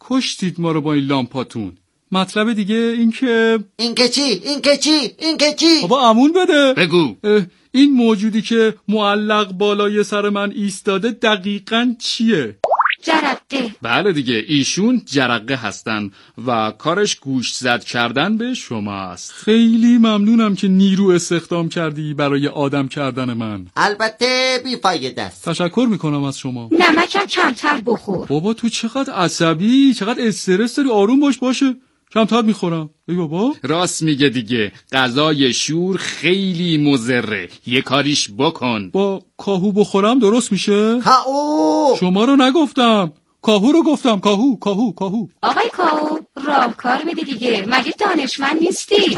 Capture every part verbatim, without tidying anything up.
کشتید ما رو با این لامپاتون. مطلب دیگه این که این که چی؟ این که چی؟ این که چی؟ بابا امون بده. بگو. این موجودی که معلق بالای سر من ایستاده دقیقاً چیه؟ جرقه. بله دیگه، ایشون جرقه هستن و کارش گوش زد کردن به شماست. خیلی ممنونم که نیرو استخدام کردی برای آدم کردن من. البته بیفایده است. تشکر میکنم از شما. نمکم کمتر بخور. بابا تو چقدر عصبی، چقدر استرس داری. آروم باش. باشه کمتر میخورم. ای بابا راست میگه دیگه، غذای شور خیلی مضره، یه کاریش بکن. با کاهو بخورم درست میشه؟ کاهو شما رو نگفتم، کاهو رو گفتم. کاهو کاهو کاهو. آقای کاهو راهکار میدی دیگه، مگه دانشمند نیستی؟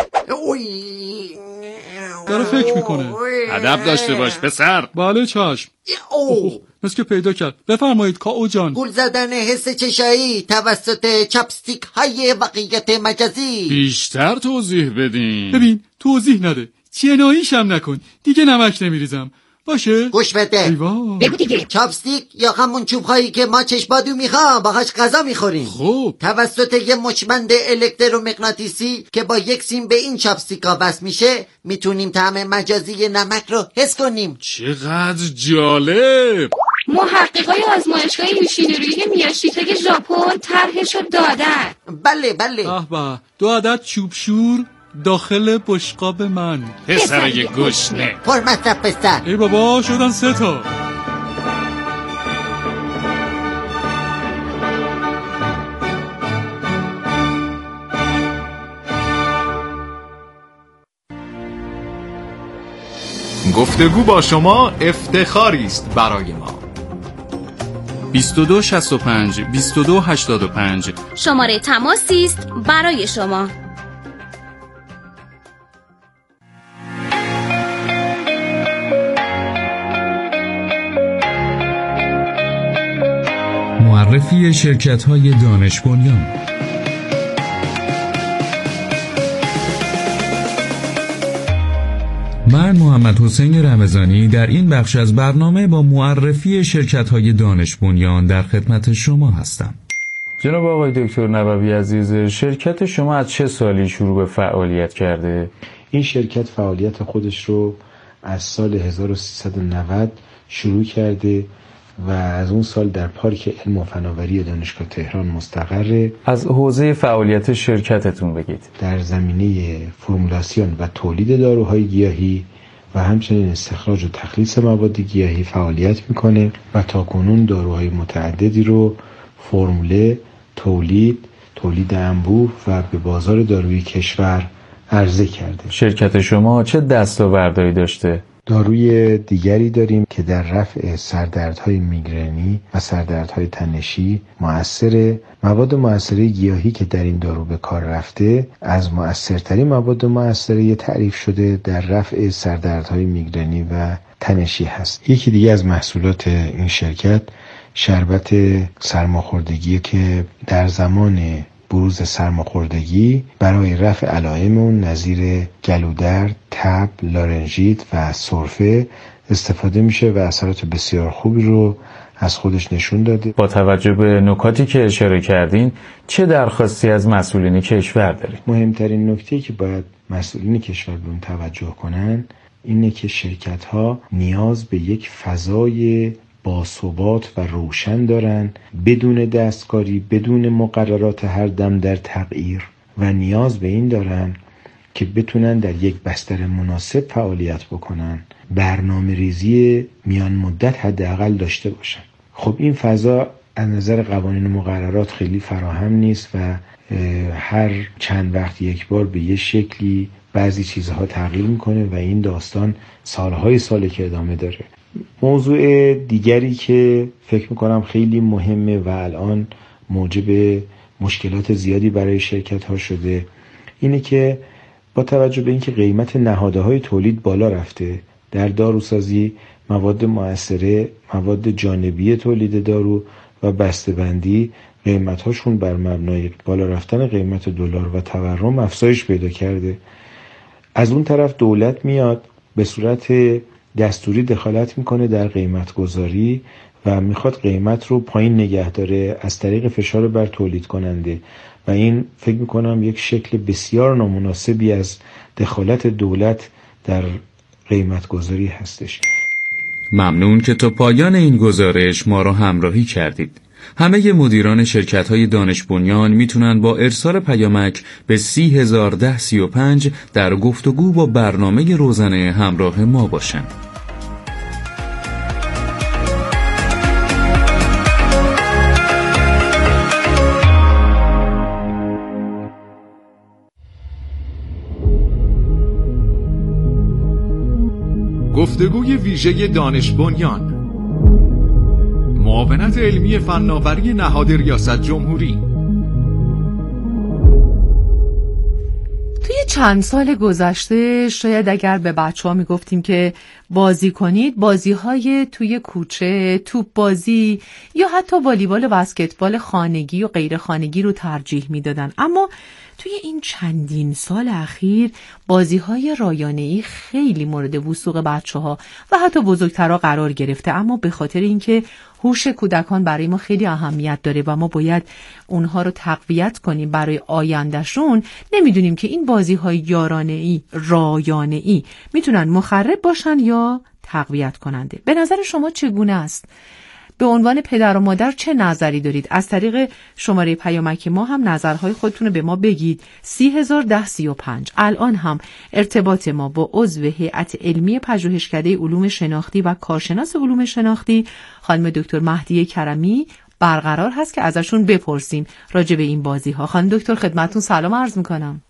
داره فکر میکنه. ادب داشته باش پسر. بله چشم. اوه مثل که پیدا کرد. بفرمایید کاهو جان. گول زدن حس چشایی توسط چاپستیک های واقعیت مجازی. بیشتر توضیح بدین. ببین توضیح نده، جناییشم نکن دیگه. نمک نمیریزم باشه؟ گوش بده. ایوا. بگو دیگه. چاپستیک یا همون چوب هایی که ما چشمادو میخوام باهاش غذا میخوریم. خب توسط یه مچبند الکترومغناطیسی که با یک سیم به این چاپستیکا وصل میشه میتونیم طعم مجازی نمک رو حس کنیم. چقدر جالب. محققای آزمایشگاه یوشینوری میاشیتاگ ژاپن طرحشو دادن. بله بله. به به، دو عدد چوب شور داخل بشقاب من. پسرای گشنه. پر مصرف پسر. ای بابا شدن سه تا. گفتگو با شما افتخاری است برای ما. بیست و دو شصت و پنج بیست و دو هشتاد و پنج شماره تماسی است برای شما. معرفی شرکت‌های دانش بنیان. من محمد حسین رمضانی در این بخش از برنامه با معرفی شرکت‌های دانش بنیان در خدمت شما هستم. جناب آقای دکتر نبوی عزیز، شرکت شما از چه سالی شروع به فعالیت کرده؟ این شرکت فعالیت خودش رو از سال هزار و سیصد و نود شروع کرده و از اون سال در پارک علم و فناوری دانشگاه تهران مستقره. از حوزه فعالیت شرکتتون بگید. در زمینه فرمولاسیون و تولید داروهای گیاهی و همچنین استخراج و تخلیص مواد گیاهی فعالیت میکنه و تاکنون داروهای متعددی رو فرموله، تولید، تولید انبوه و به بازار دارویی کشور عرضه کرده. شرکت شما چه دستاوردهایی داشته؟ داروی دیگری داریم که در رفع سردردهای میگرنی و سردردهای تنشی مؤثره. مواد مؤثره گیاهی که در این دارو به کار رفته از مؤثرترین مواد مؤثره تعریف شده در رفع سردردهای میگرنی و تنشی هست. یکی دیگه از محصولات این شرکت شربت سرماخوردگی که در زمان بروز سرماخوردگی برای رفع علائم اون نظیر گلودرد، تب، لارنژیت و سرفه استفاده میشه و اثرات بسیار خوبی رو از خودش نشون داده. با توجه به نکاتی که اشاره کردین چه درخواستی از مسئولین کشور دارید؟ مهمترین نکته‌ای که باید مسئولین کشور به اون توجه کنن اینه که شرکت‌ها نیاز به یک فضای باثبات و روشن دارن، بدون دستکاری، بدون مقررات هر دم در تغییر، و نیاز به این دارن که بتونن در یک بستر مناسب فعالیت بکنن، برنامه ریزی میان مدت حداقل داشته باشن. خب این فضا از نظر قوانین و مقررات خیلی فراهم نیست و هر چند وقت یک بار به یه شکلی بعضی چیزها تغییر میکنه و این داستان سالهای ساله که ادامه داره. موضوع دیگری که فکر میکنم خیلی مهمه و الان موجب مشکلات زیادی برای شرکت ها شده اینه که با توجه به اینکه قیمت نهاده های تولید بالا رفته در داروسازی، مواد مؤثره، مواد جانبی تولید دارو و بسته‌بندی قیمت هاشون بر مبنای بالا رفتن قیمت دلار و تورم افزایش پیدا کرده. از اون طرف دولت میاد به صورت دستوری دخالت میکنه در قیمت گذاری و میخواد قیمت رو پایین نگه داره از طریق فشار بر تولید کننده و این فکر میکنم یک شکل بسیار نامناسبی از دخالت دولت در قیمت گذاری هستش. ممنون که تا پایان این گزارش ما را همراهی کردید. همه مدیران شرکت‌های دانش بنیان میتونن با ارسال پیامک به سی هزار ده سی و پنج در گفتگو با برنامه روزانه همراه ما باشن. گفتگوی ویژه دانش بنیان، معاونت علمی فناوری نهاد ریاست جمهوری. توی چند سال گذشته شاید اگر به بچه ها می گفتیم که بازی کنید، بازی های توی کوچه، توپ بازی یا حتی والیبال و بسکتبال خانگی و غیر خانگی رو ترجیح می دادن. اما توی این چندین سال اخیر بازی‌های رایانه‌ای خیلی مورد وثوق بچه‌ها و حتی بزرگترها قرار گرفته، اما به خاطر اینکه هوش کودکان برای ما خیلی اهمیت داره و ما باید اونها رو تقویت کنیم برای آیندهشون، نمیدونیم که این بازی‌های یارانه‌ای، رایانه‌ای میتونن مخرب باشن یا تقویت کننده. به نظر شما چگونه است؟ به عنوان پدر و مادر چه نظری دارید؟ از طریق شماره پیامک ما هم نظرهای خودتون رو به ما بگید. سی هزار ده سی و پنج. الان هم ارتباط ما با عضو هیئت علمی پژوهشکده علوم شناختی و کارشناس علوم شناختی خانم دکتر مهدیه کرمی برقرار هست که ازشون بپرسیم راجع به این بازی ها. خانم دکتر خدمتتون سلام عرض میکنم.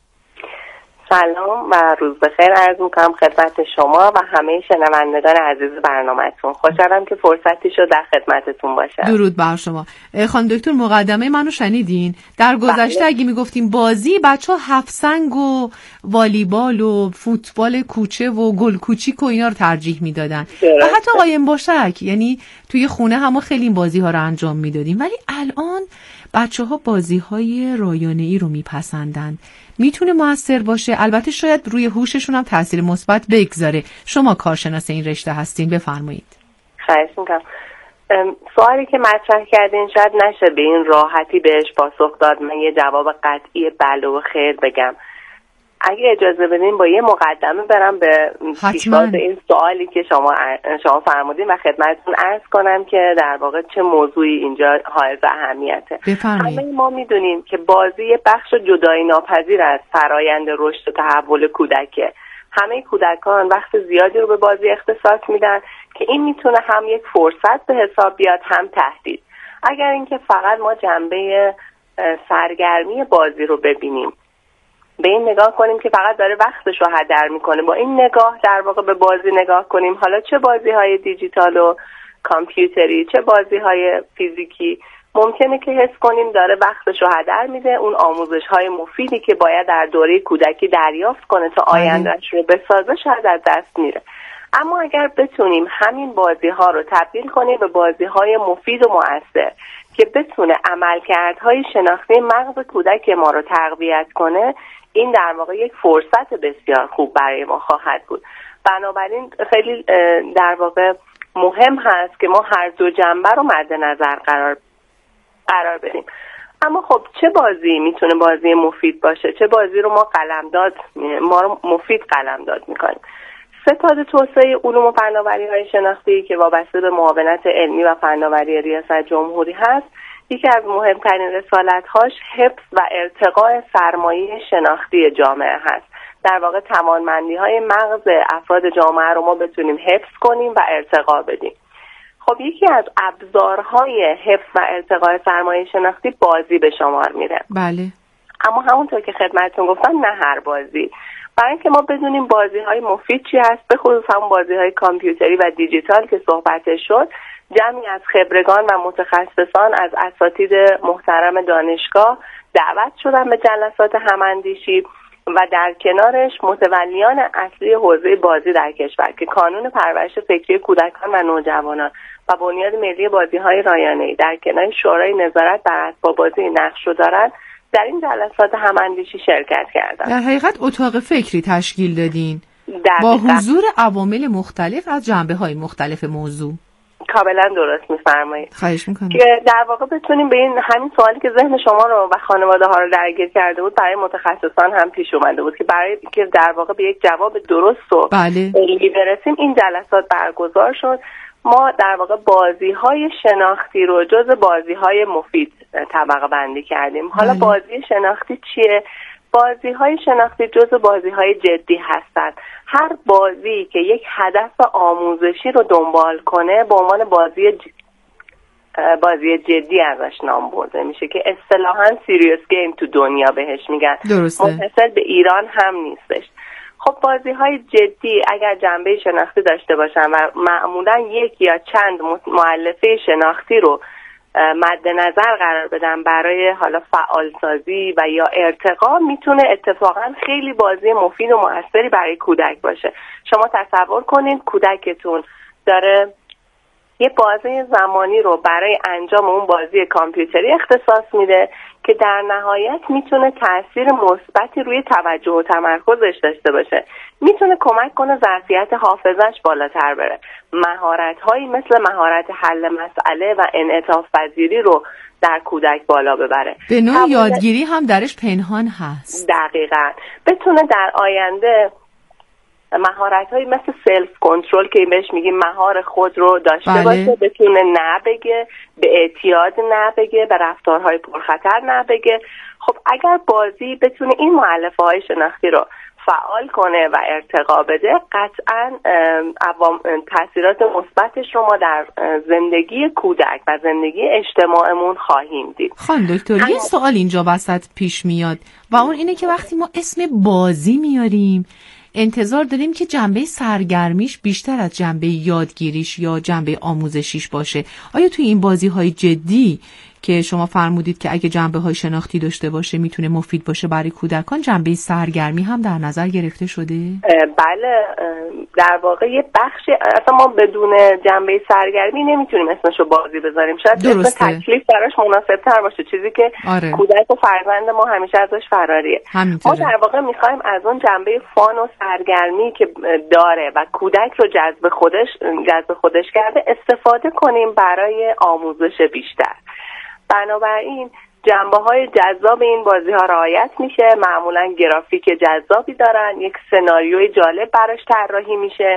سلام و روز بخیر عرض میکنم خدمت شما و همه شنوندگان عزیز برنامه‌تون. خوشحالم که فرصتی شد در خدمتتون باشم. درود بر شما. خانم دکتر مقدمه منو شنیدین؟ در گذشته بله. اگه میگفتیم بازی، بچه‌ها هفت سنگ و والیبال و فوتبال کوچه و گل کوچیک و اینا رو ترجیح میدادن و حتی قایم باشک، یعنی توی خونه هم خیلی این بازی‌ها رو انجام میدادیم. ولی الان بچه‌ها بازی‌های رایانه‌ای رو میپسندن. میتونه موثر باشه، البته شاید روی هوششون هم تاثیر مثبت بگذاره. شما کارشناس این رشته هستین، بفرمایید. خواهش میکنم. سوالی که مطرح کردین شاید نشه به این راحتی بهش پاسخ داد. من یه جواب قطعی بله و خیر بگم. اگه اجازه بدین با یه مقدمه برم به پیشواز این سوالی که شما شما فرمودین و خدمتتون عرض کنم که در واقع چه موضوعی اینجا حائز اهمیته. همه ما میدونیم که بازی بخش جدایی ناپذیر از فرایند رشد و تحول کودکه. همه کودکان وقت زیادی رو به بازی اختصاص میدن که این میتونه هم یک فرصت به حساب بیاد هم تهدید. اگر اینکه فقط ما جنبه سرگرمی بازی رو ببینیم، به این نگاه کنیم که فقط داره وقتش رو هدر میکنه، با این نگاه در واقع به بازی نگاه کنیم، حالا چه بازی های دیجیتال و کامپیوتری چه بازی های فیزیکی، ممکنه که حس کنیم داره وقتش رو هدر میده، اون آموزش های مفیدی که باید در دوره کودکی دریافت کنه تا آیندهش رو بسازه شاید از دست میره. اما اگر بتونیم همین بازی ها رو تبدیل کنیم به بازی های مفید و مؤثر که بتونه عملکردهای شناختی مغز کودک ما رو تقویت کنه، این در واقع یک فرصت بسیار خوب برای ما خواهد بود. بنابراین خیلی در واقع مهم هست که ما هر دو جنبه رو مد نظر قرار قرار بدیم. اما خب چه بازی میتونه بازی مفید باشه؟ چه بازی رو ما قلمداد ما رو مفید قلمداد میکنیم؟ ستاد توسعه علوم و فناوری‌های شناختی که وابسته به معاونت علمی و فناوری ریاست جمهوری هست، یکی از مهمترین رسالت‌هاش حفظ و ارتقاء سرمایه شناختی جامعه هست. در واقع توانمندی‌های مغز افراد جامعه رو ما بتونیم حفظ کنیم و ارتقا بدیم. خب یکی از ابزارهای حفظ و ارتقاء سرمایه شناختی بازی به شمار میره. بله. اما همونطور که خدمتتون گفتم نه هر بازی. برای اینکه ما بدونیم بازی‌های مفید چی هست، به خصوص همون بازی‌های کامپیوتری و دیجیتال که صحبتش شد، جمعی از خبرگان و متخصصان از اساتید محترم دانشگاه دعوت شدن به جلسات هماندیشی و در کنارش متولیان اصلی حوزه بازی در کشور که کانون پرورش فکری کودکان و نوجوانان و بنیاد ملی بازی‌های رایانه‌ای در کنار شورای نظارت بر اسباب بازی نقش رو دارن، در این جلسات هماندیشی شرکت کردن. در حقیقت اتاق فکری تشکیل دادین با حضور عوامل مختلف از جنبه‌های مختلف موضوع. کاملا درست میفرمایید. خواهش میکنم. که در واقع بتونیم به این همین سوالی که ذهن شما رو و خانواده ها رو درگیر کرده بود برای متخصصان هم پیش اومده بود که برای که در واقع به یک جواب درست و بله. علمی برسیم این جلسات برگزار شد. ما در واقع بازی‌های شناختی رو جز بازی‌های مفید طبقه بندی کردیم. حالا بازی شناختی چیه؟ بازی‌های شناختی جز بازی‌های جدی هستند. هر بازی که یک هدف آموزشی رو دنبال کنه به عنوان بازی ج... بازی جدی ازش نام برده میشه که اصطلاحاً سیریوس گیم تو دنیا بهش میگن. درسته. متصل به ایران هم نیستش. خب بازی‌های جدی اگر جنبه شناختی داشته باشن و معمولاً یک یا چند مؤلفه شناختی رو مد نظر قرار بدن برای حالا فعالسازی و یا ارتقا، میتونه اتفاقا خیلی بازی مفید و موثری برای کودک باشه. شما تصور کنید کودکتون داره یه بازی زمانی رو برای انجام اون بازی کامپیوتری اختصاص میده که در نهایت میتونه تأثیر مثبتی روی توجه و تمرکزش داشته باشه. میتونه کمک کنه ظرفیت حافظش بالاتر بره. مهارت‌هایی مثل مهارت حل مسئله و انعطاف پذیری رو در کودک بالا ببره. به نوع یادگیری هم درش پنهان هست. دقیقاً. بتونه در آینده مهارت‌هایی مثل سلف کنترل که بهش میگیم مهار خود رو داشته بله. باشه، بتونه نه بگه، به اعتیاد نه بگه، به رفتارهای پرخطر نه بگه. خب اگر بازی بتونه این مؤلفه‌های شناختی رو فعال کنه و ارتقا بده، قطعاً تاثیرات مثبتش رو ما در زندگی کودک و زندگی اجتماعمون خواهیم دید. خانم دکتر یه سوال اینجا وسط پیش میاد و اون اینه که وقتی ما اسم بازی میاریم انتظار داریم که جنبه سرگرمیش بیشتر از جنبه یادگیریش یا جنبه آموزشیش باشه. آیا توی این بازی‌های جدی که شما فرمودید که اگه جنبه‌های شناختی داشته باشه میتونه مفید باشه برای کودکان، جنبه سرگرمی هم در نظر گرفته شده؟ بله، در واقع یه بخشی اصلا ما بدون جنبه سرگرمی نمیتونیم اسمشو بازی بذاریم. شاید اسم تکلیف براش مناسب‌تر باشه، چیزی که آره. کودک و فرزند ما همیشه ازش فراریه. همینطوره. ما در واقع میخوایم از اون جنبه فان و سرگرمی که داره و کودک رو جذب خودش جذب خودش کرده استفاده کنیم برای آموزش بیشتر. بنابراین جنبه‌های جذاب این بازی‌ها رعایت میشه. معمولاً گرافیک جذابی دارن، یک سناریوی جالب براش طراحی میشه.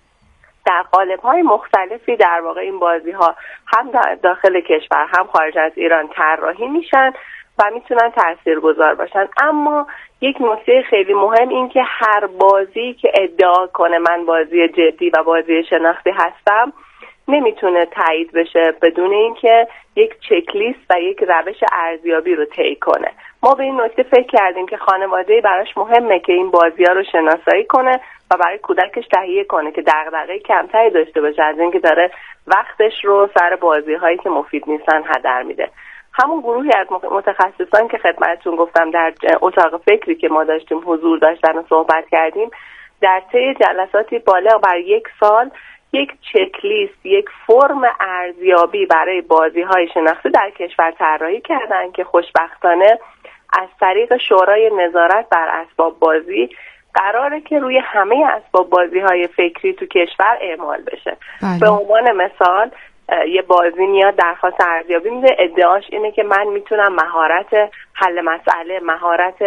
در قالب‌های مختلفی در واقع این بازی‌ها هم داخل کشور هم خارج از ایران طراحی میشن و میتونن تاثیرگذار باشن. اما یک نکته خیلی مهم این که هر بازی که ادعا کنه من بازی جدی و بازی شناختی هستم نمیتونه تایید بشه بدون اینکه یک چک لیست و یک روش ارزیابی رو طی کنه. ما به این نکته فکر کردیم که خانواده براش مهمه که این بازی‌ها رو شناسایی کنه و برای کودکش تهیه کنه که دغدغه کمتری داشته باشه از اینکه داره وقتش رو سر بازی‌هایی که مفید نیستن هدر میده. همون گروهی از متخصصان که خدمتتون گفتم در اتاق فکری که ما داشتیم حضور داشتن و صحبت کردیم، در طی جلساتی بالغ بر یک سال یک چک لیست، یک فرم ارزیابی برای بازی‌های شناختی در کشور طراحی کردن که خوشبختانه از طریق شورای نظارت بر اسباب بازی قراره که روی همه اسباب بازی‌های فکری تو کشور اعمال بشه. بله. به عنوان مثال یه بازی میاد درخواست ارزیابی میده، ادعاش اینه که من میتونم مهارت حل مسئله، مهارت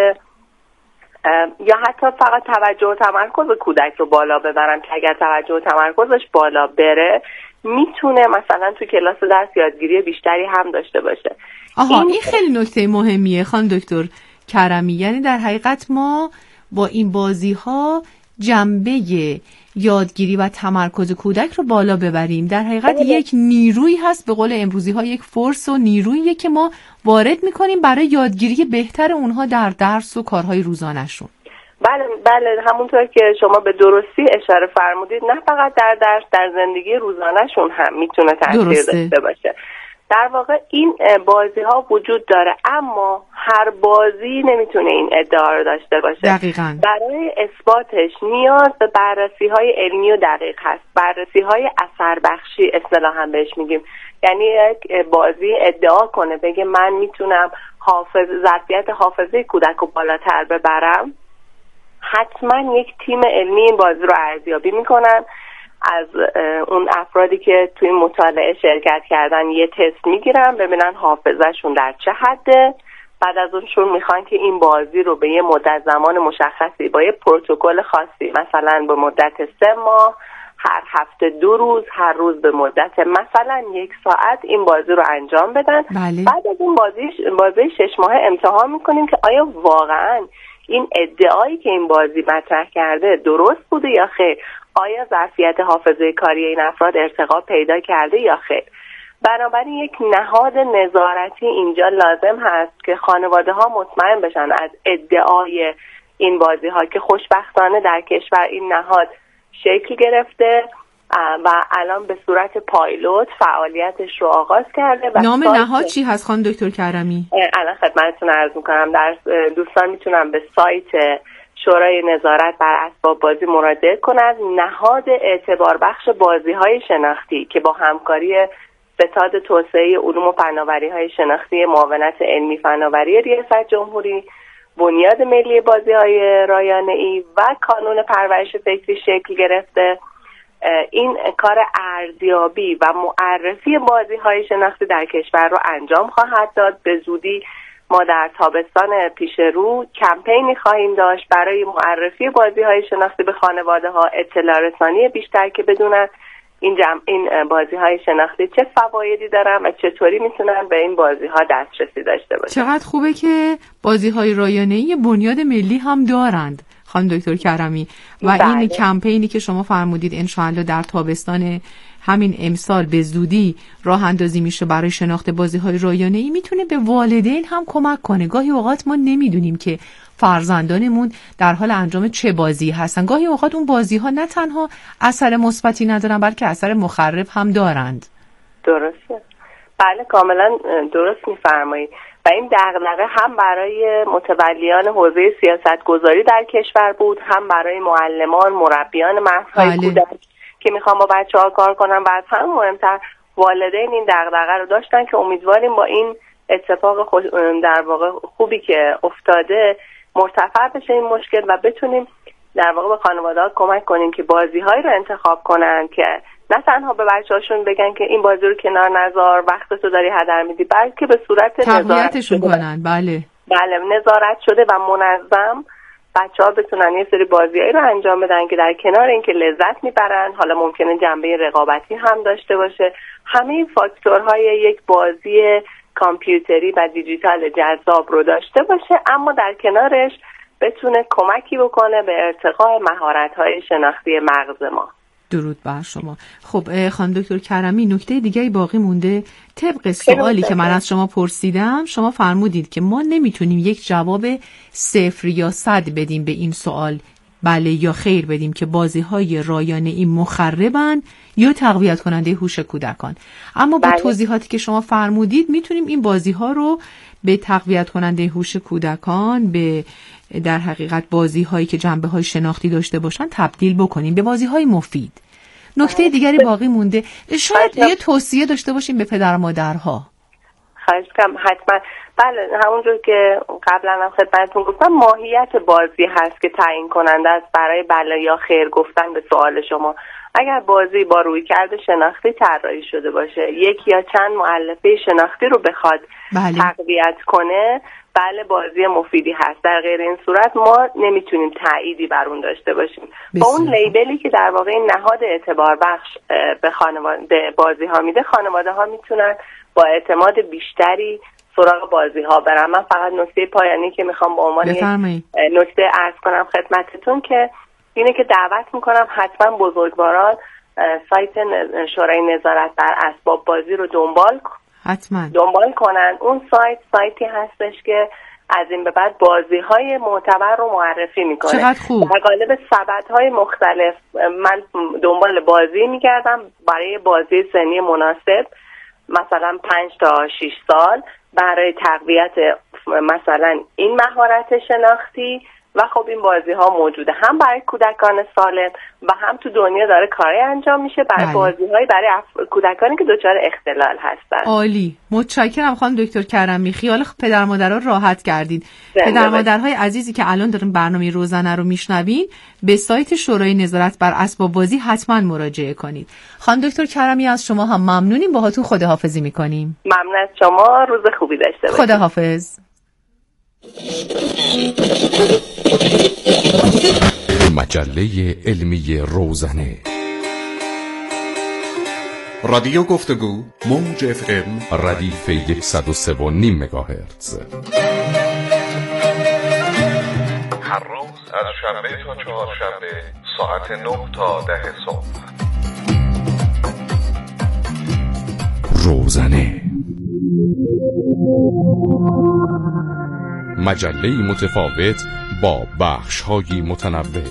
یا حتی فقط توجه و تمرکز کودک رو بالا ببرم که اگر توجه و تمرکزش بالا بره میتونه مثلا تو کلاس درس یادگیری بیشتری هم داشته باشه. آها این, این خیلی نکته مهمیه خانم دکتر کرمی. یعنی در حقیقت ما با این بازی ها جنبه یادگیری و تمرکز کودک رو بالا ببریم. در حقیقت بله. یک نیروی هست، به قول امروزی ها یک فورس و نیرویی که ما وارد میکنیم برای یادگیری بهتر اونها در درس و کارهای روزانه‌شون. بله بله همونطور که شما به درستی اشاره فرمودید، نه فقط در درس، در زندگی روزانه‌شون هم میتونه تاثیر داشته باشه. در واقع این بازی ها وجود داره اما هر بازی نمیتونه این ادعا رو داشته باشه. دقیقاً. برای اثباتش نیاز به بررسی های علمی و دقیق هست، بررسی های اثر بخشی اصطلاحاً بهش میگیم. یعنی یک بازی ادعا کنه بگه من میتونم حافظ ظرفیت حافظه کودک رو بالاتر ببرم، حتما یک تیم علمی این بازی رو ارزیابی میکنن از اون افرادی که توی مطالعه شرکت کردن یه تست میگیرن ببینن حافظهشون در چه حده. بعد از اونشون میخوان که این بازی رو به یه مدت زمان مشخصی با یه پروتکل خاصی، مثلا به مدت سه ماه، هر هفته دو روز، هر روز به مدت مثلا یک ساعت این بازی رو انجام بدن. بله. بعد از این بازی بازی شش ماه امتحان میکنیم که آیا واقعا این ادعایی که این بازی مطرح کرده درست بوده یا خیر، آیا ظرفیت حافظه کاری این افراد ارتقا پیدا کرده یا خیر. بنابراین یک نهاد نظارتی اینجا لازم هست که خانواده ها مطمئن بشن از ادعای این بازی ها که خوشبختانه در کشور این نهاد شکل گرفته و الان به صورت پایلوت فعالیتش رو آغاز کرده. نام نهاد چی هست خانم دکتر کرمی؟ الان خدمتتون عرض میکنم. در دوستان میتونم به سایت شورای نظارت بر اسباب بازی مراجعه کنند. نهاد اعتبار بخش بازی های شناختی که با همکاری ستاد توسعه علوم و فناوری های شناختی معاونت علمی فناوری ریاست جمهوری، بنیاد ملی بازی های رایانه‌ای و کانون پرورش فکری شکل گرفته. این کار ارزیابی و معرفی بازی های شناختی در کشور رو انجام خواهد داد. به زودی ما در تابستان پیش رو کمپینی خواهیم داشت برای معرفی بازی های شناختی به خانواده ها، اطلاع رسانی بیشتر که بدونن این جمع این بازی های شناختی چه فوایدی دارن و چطوری میتونن به این بازی ها دسترسی داشته باشن. چقدر خوبه که بازی های رایانه‌ای بنیاد ملی هم دارند خانم دکتر کرمی و بله. این کمپینی که شما فرمودید انشاءالله در تابستان همین امسال به زودی راه اندازی میشه برای شناخت بازی های رایانه‌ای، میتونه به والدین هم کمک کنه. گاهی اوقات ما نمیدونیم که فرزندانمون در حال انجام چه بازی هستن. گاهی اوقات اون بازی ها نه تنها اثر مثبتی ندارن بلکه اثر مخرب هم دارند. درسته. بله کاملا درست میفرمایید. و این دغدغه هم برای متولیان حوزه سیاست گذاری در کشور بود، هم برای معلمان، مربیان مغزهای بله. کودک که میخوان با بچه‌ها کار کنن و از همه مهمتر والدین این دغدغه رو داشتن که امیدواریم با این اتفاق خوش در واقع خوبی که افتاده مرتفع بشه این مشکل و بتونیم در واقع به خانواده‌ها کمک کنیم که بازی‌هایی رو انتخاب کنن که نه تنها به بچه‌هاشون بگن که این بازی رو کنار نذار، وقتتو داری هدر میدی، بلکه به صورت تقویتشون کنن. بله بله نظارت شده و منظم بچه‌ها بتونن یه سری بازیایی رو انجام بدن که در کنار اینکه لذت میبرن، حالا ممکنه جنبه رقابتی هم داشته باشه، همه این فاکتورهای یک بازی کامپیوتری و دیجیتال جذاب رو داشته باشه، اما در کنارش بتونه کمکی بکنه به ارتقاء مهارت‌های شناختی مغز ما. درود بر شما. خب خانم دکتر کرمی، نکته دیگه باقی مونده. طبق سوالی که من از شما پرسیدم، شما فرمودید که ما نمیتونیم یک جواب صفر یا صد بدیم به این سوال، بله یا خیر بدیم که بازی‌های رایانه‌ای مخربن یا تقویت کننده هوش کودکان. اما با بله. توضیحاتی که شما فرمودید میتونیم این بازی‌ها رو به تقویت کننده هوش کودکان، به در حقیقت بازی‌هایی که جنبه‌های شناختی داشته باشن تبدیل بکنیم به بازی‌های مفید. نکته دیگری باقی مونده، شاید یه توصیه داشته باشیم به پدر مادرها. خواهش می‌کنم. حتما. بله همونجور که قبلا هم خدمتتون گفتم ماهیت بازی هست که تعیین کننده است برای بله یا خیر گفتن به سوال شما. اگر بازی با رویکرد شناختی طراحی شده باشه، یک یا چند مؤلفه شناختی رو بخواد بله. تقویت کنه، بله بازی مفیدی هست. در غیر این صورت ما نمیتونیم تأییدی بر اون داشته باشیم. با اون لیبلی که در واقع این نهاد اعتبار بخش به خانواده به بازی ها میده، خانواده ها میتونن با اعتماد بیشتری سراغ بازی ها برن. من فقط نکته پایانی که میخوام به عنوان نکته عرض کنم خدمتتون که اینه که دعوت میکنم حتما بزرگواران سایت شورای نظارت بر اسباب بازی رو دنبال حتما دنبال کنن. اون سایت سایتی هستش که از این به بعد بازی‌های معتبر رو معرفی میکنه. چقدر خوب. در قالب سبدهای مختلف من دنبال بازی میگردم برای بازی سنی مناسب، مثلا پنج تا شش سال، برای تقویت مثلا این مهارت شناختی و خب این بازی ها موجوده هم برای کودکان سالم و هم تو دنیا داره کاری انجام میشه برای بازی های برای اف... کودکانی که دچار اختلال هستن. عالی، متشکرم خانم دکتر کرمی. خیال پدر مادرها راحت کردید. پدر مادرهای عزیزی که الان دارن برنامه روزانه رو میشنوین، به سایت شورای نظارت بر اسباب بازی حتما مراجعه کنید. خانم دکتر کرمی از شما هم ممنونیم، باهاتون خداحافظی میکنیم. ممنون از شما، روز خوبی داشته باشید. خداحافظ. مجله علمی روزنه، رادیو گفتگو، موج اف ام، ردیف صد و سه و نیم مگاهرتز. هر روز از شنبه تا چهارشنبه ساعت نه تا ده صبح. روزنه، مجله‌ای متفاوت با بخش‌های متنوع.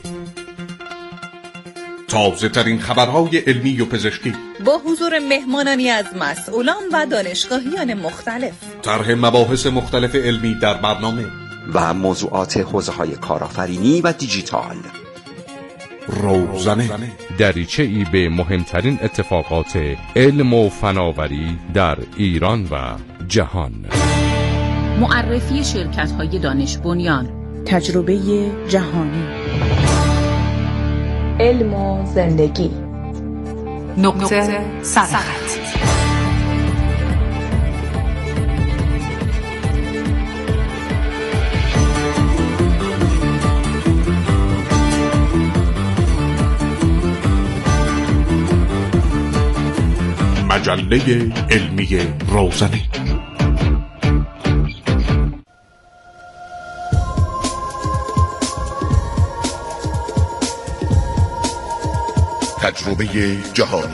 تازه ترین خبرهای علمی و پزشکی با حضور مهمانانی از مسئولان و دانشگاهیان مختلف. طرح مباحث مختلف علمی در برنامه و موضوعات حوزه‌های کارآفرینی و دیجیتال. روزنه، دریچه‌ای به مهمترین اتفاقات علم و فناوری در ایران و جهان. معرفی شرکت‌های دانش بنیان، تجربه جهانی، علم و زندگی، نقطه صداقت. مجله علمی روزنه. تجربه جهانی.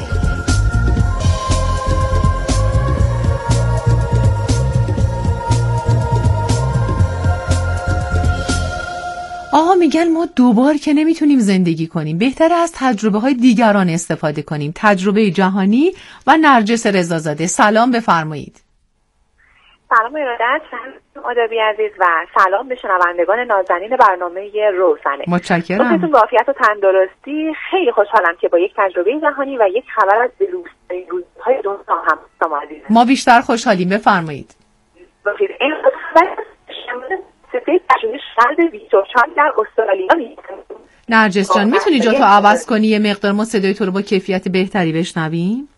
آقا میگن ما دوبار که نمیتونیم زندگی کنیم، بهتره از تجربه های دیگران استفاده کنیم. تجربه جهانی و نرجس رضازاده، سلام بفرمایید. سلام ارادت، آدابی عزیز و سلام به شنوندگان نازنین برنامه روزنه. متشکرم. خودتون با عافیت و تندرستی. خیلی خوشحالم که با یک تجربه جهانی و یک خبر از روزهای دنیا هم شما عزیز. ما بیشتر خوشحالیم، بفرمایید. بخیر. این خبر سفید تجربه شرد ویتورچان در استرالیا میاد. نرجس جان میتونی جاتو عوض کنی یه مقدار ما صدای تو رو با کیفیت بهتری بشنویم؟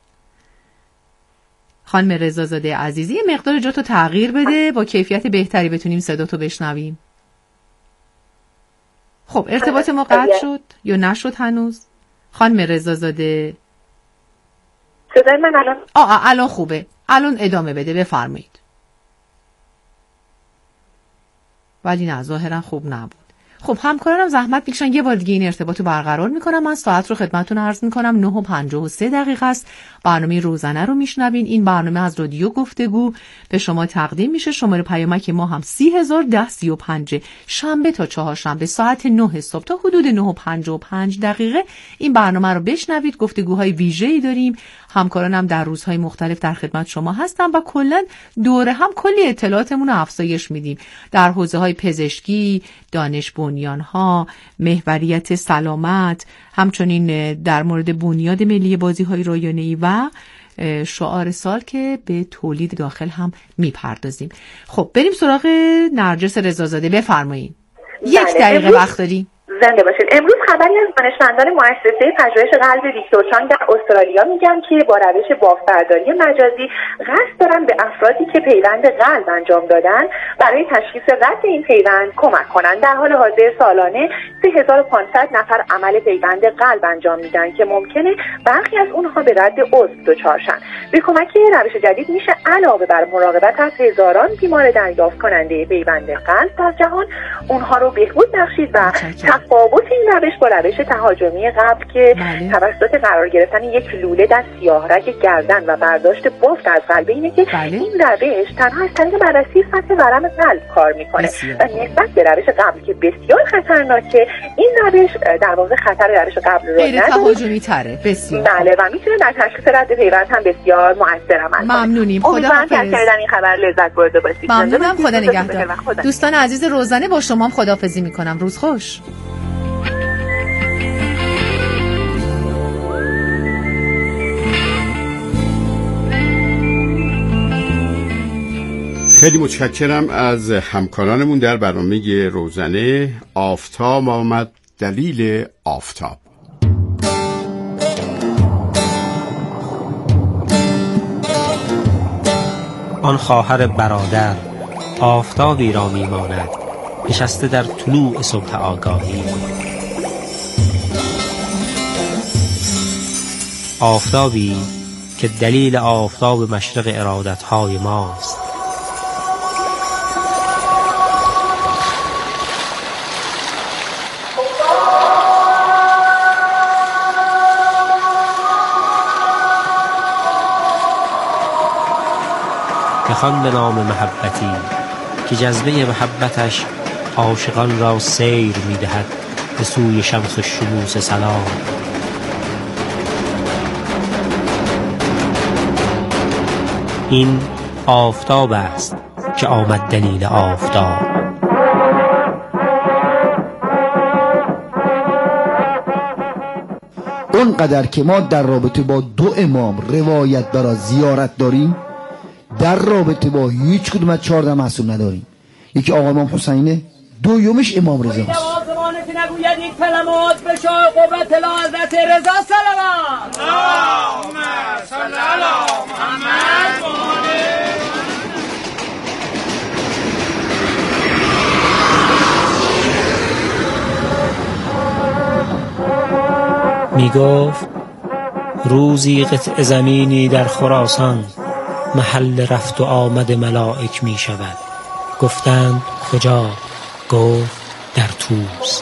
خانم رضازاده عزیزی یه مقدار جاتو تغییر بده با کیفیت بهتری بتونیم صداتو بشنویم. خب ارتباط ما قطع شد یا نشد هنوز؟ خانم رضازاده صدای من الان آه الان خوبه، الان ادامه بده بفرمایید. ولی نه ظاهرا خوب نبود. خب همکارانم زحمت میکشن یه بار دیگه این ارتباط رو برقرار میکنم. من ساعت رو خدمتتون عرض میکنم نه و پنجاه و سه دقیقه است. برنامه روزنه رو میشنوین. این برنامه از رادیو گفتگو به شما تقدیم میشه. شماره پیامک ما هم سی هزار ده سی و پنج. شنبه تا چهارشنبه ساعت نه صبح تا حدود نه و پنجاه و پنج دقیقه این برنامه رو بشنوید. گفتگوهای ویژه‌ای داریم. همکارانم در روزهای مختلف در خدمت شما هستن و کلا دوره هم کلی اطلاعاتمون رو افزایش میدیم در حوزه‌های پزشکی، دانش بنیان‌ها، محوریت سلامت، همچنین در مورد بنیاد ملی بازی‌های رایانه‌ای و شعار سال که به تولید داخل هم میپردازیم. خب بریم سراغ نرجس رضازاده، بفرمایید. یک دقیقه وقت داریم. زنده باشید. امروز خبری از دانشمندان مؤسسه پژوهش قلب ویکتورچان در استرالیا میگن که با روش بافبرداری مجازی قصد دارن به افرادی که پیوند قلب انجام دادن برای تشخیص رد این پیوند کمک کنن. در حال حاضر سالانه سه هزار و پانصد نفر عمل پیوند قلب انجام میدن که ممکنه برخی از اونها به رد عضو دچار شن. به کمک روش جدید میشه علاوه بر مراقبت از هزاران بیمار دریافت کننده پیوند قلب در جهان، اونها رو بهبود بخشید و تفاوت این روش با روش تهاجمی قبل که بله. توسط قرار گرفتن یک لوله در سیاهرگ گردن و برداشت بافت از قلب اینه که بله. این روش تنها از طریق بررسی سطح ورم قلب کار میکنه و نسبت به روش قبل که بسیار خطرناکه، این روش در واقع خطر روش قبل رو نداره، تهاجمی تره. بسیار بله و میتونه در تشخیص رد پیوند هم بسیار مؤثر عمل کنه. ممنونیم. امیدوارم که از شنیدن این خبر لذت برده باشید. ممنونم. خدا نگهدار. دوستان عزیز روزانه با شما هم خداحافظی میکنم. روز خوش. خیلی متشکرم از همکارانمون در برنامه روزانه. آفتاب آمد، دلیل آفتاب. آن خواهر برادر آفتابی را میماند نشسته در طلوع صبح آگاهی. آفتابی که دلیل آفتاب مشرق ارادتهای ماست. بخوان به نام محبتی که جذبه محبتش عاشقان را سیر می‌دهد به سوی شمس الشموس سلام. این آفتاب است که آمد دلیل آفتاب. اونقدر که ما در رابطه با دو امام روایت برای زیارت داریم، در رابطه با هیچ کدوم از چهارده معصوم نداریم. یکی آقا امام حسینه، دومیش امام رضا است. زمانه که نگوید یک کلمات به شاه قوت حضرت رضا سلام. اللهم صل علی محمد. می گفت روزی قطع زمینی در خراسان محل رفت و آمد ملائک می شود. گفتند کجا؟ گفت در طوس.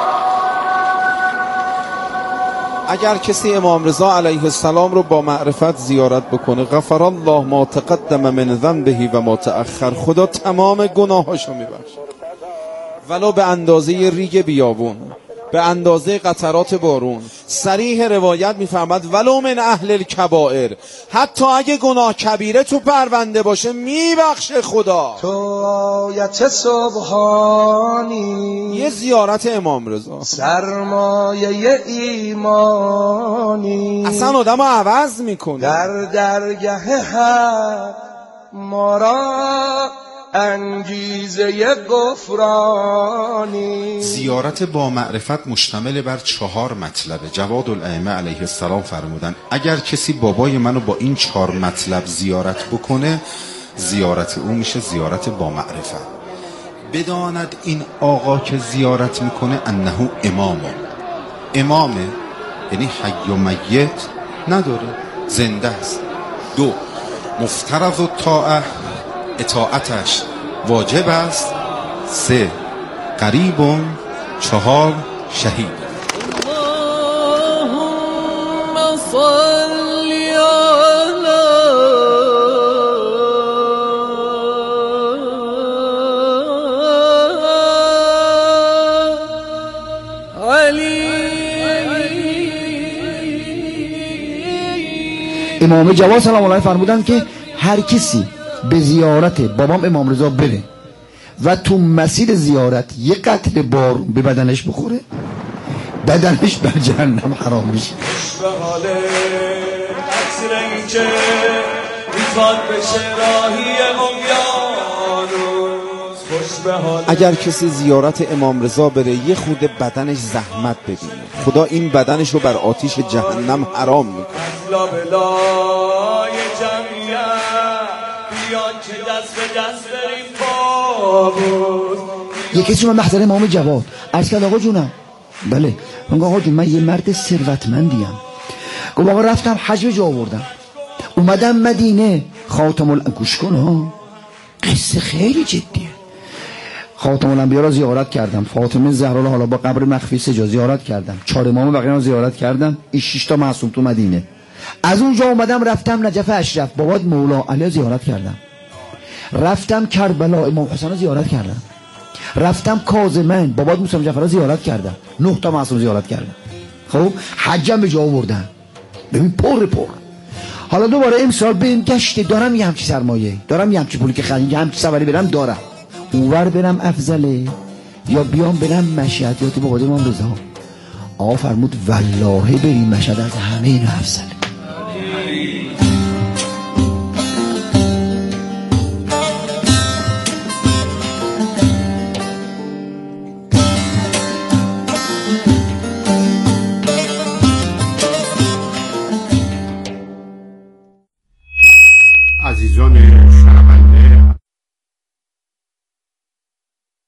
اگر کسی امام رضا علیه السلام رو با معرفت زیارت بکنه، غفر الله ما تقدم من ذنبه و ما تأخر، خدا تمام گناهاشو میبخشه، ولو به اندازه ریگ بیابون، به اندازه قطرات بارون. صریح روایت میفرماد ولو من اهل الکبائر، حتی اگه گناه کبیره تو پرونده باشه میبخشه خدا. تو آیت سبحانی، یه زیارت امام رضا سرمایه ایمانی، اصلا آدم رو عوض میکنه. در درگه حق ما را انگیزه گفرانی. زیارت با معرفت مشتمل بر چهار مطلبه. جواد الائمه علیه السلام فرمودن اگر کسی بابای منو با این چهار مطلب زیارت بکنه، زیارت او میشه زیارت با معرفت. بداند این آقا که زیارت میکنه انه امامه، امامه یعنی حی و میت نداره، زنده است. دو، مفترض الطاعه، اطاعتش واجب است. سه، قریب. چهار، شهید. اللهم صل امام جواد سلام الله فرمودن که هر کسی به زیارت بابام امام رضا بره و تو مسیر زیارت یه قطره بارون به بدنش بخوره، بدنش بر جهنم حرام میشه. به حال عکس رنگه میخواد بشه راهی اقیانوس، خوش به حال. اگر کسی زیارت امام رضا بره یه خود بدنش زحمت ببینه، خدا این بدنش رو بر آتیش جهنم حرام میکنه. لا بلای جمعیت بیان که دست به دست بریم بابوز. یکی چون من محضر امام جواد عرض کرد آقا جونم. بله. من آقا جون من یه مرد ثروتمندیم. گفت آقا رفتم حج به جا آوردم، اومدم مدینه، خاتم الانگوش کن ها، قصه خیلی جدیه. خاتم الانبیا را زیارت کردم، فاطمه زهرا را حالا با قبر مخفی سجا زیارت کردم، چهار امام بقیه را زیارت کردم، این شش تا معصوم تو مدینه. از اونجا اومدم رفتم نجف اشرف، بابات مولا علی زیارت کردم، رفتم کربلا امام حسین را زیارت کردم، رفتم کاظمین بابات موسی جعفر را زیارت کردم، نه تا معصوم زیارت کردم. خب حجم به جا آوردم، ببین پر پر. حالا دوباره امسال به این گشت دارم یه همچی سرمایه، دارم یه همچی پولی که خرید، یه همچی سفری برم دارم. اونور برم افضله یا بیام برم مشهد یا تو بابا امام رضا؟ آقا فرمود والله بریم مشهد از همه این افضله.